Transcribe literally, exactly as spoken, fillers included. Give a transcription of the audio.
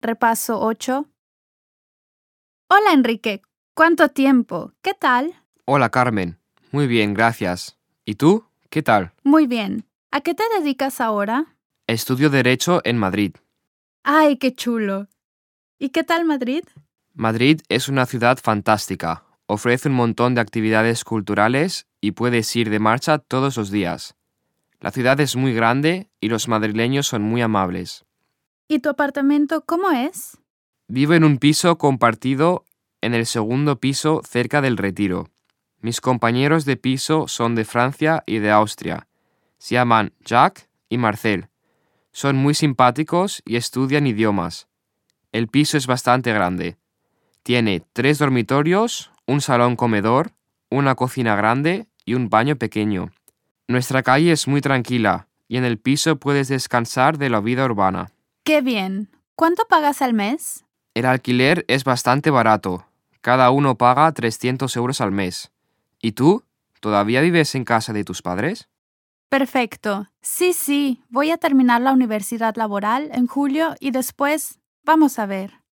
Repaso ocho. Hola, Enrique. ¿Cuánto tiempo? ¿Qué tal? Hola, Carmen. Muy bien, gracias. ¿Y tú? ¿Qué tal? Muy bien. ¿A qué te dedicas ahora? Estudio Derecho en Madrid. ¡Ay, qué chulo! ¿Y qué tal Madrid? Madrid es una ciudad fantástica. Ofrece un montón de actividades culturales y puedes ir de marcha todos los días. La ciudad es muy grande y los madrileños son muy amables. ¿Y tu apartamento cómo es? Vivo en un piso compartido en el segundo piso cerca del Retiro. Mis compañeros de piso son de Francia y de Austria. Se llaman Jacques y Marcel. Son muy simpáticos y estudian idiomas. El piso es bastante grande. Tiene tres dormitorios, un salón comedor, una cocina grande y un baño pequeño. Nuestra calle es muy tranquila y en el piso puedes descansar de la vida urbana. ¡Qué bien! ¿Cuánto pagas al mes? El alquiler es bastante barato. Cada uno paga trescientos euros al mes. ¿Y tú? ¿Todavía vives en casa de tus padres? Perfecto. Sí, sí. Voy a terminar la universidad laboral en julio y después vamos a ver.